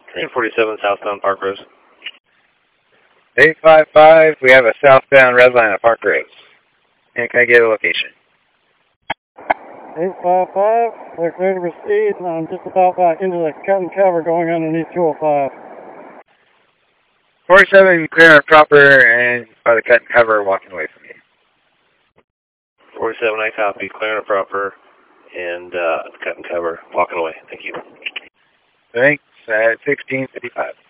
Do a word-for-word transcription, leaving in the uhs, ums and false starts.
Train forty-seven, southbound Park Rose. eight five five, we have a southbound red line at Park Rose. And can I get a location? eight five five, we're clear to proceed, and I'm just about back into the cut and cover going underneath two oh five. forty-seven, clear and proper, and by the cut and cover, walking away from you. forty-seven, I copy, clear and proper, and uh, cut and cover, walking away. Thank you. Thanks, at sixteen fifty-five.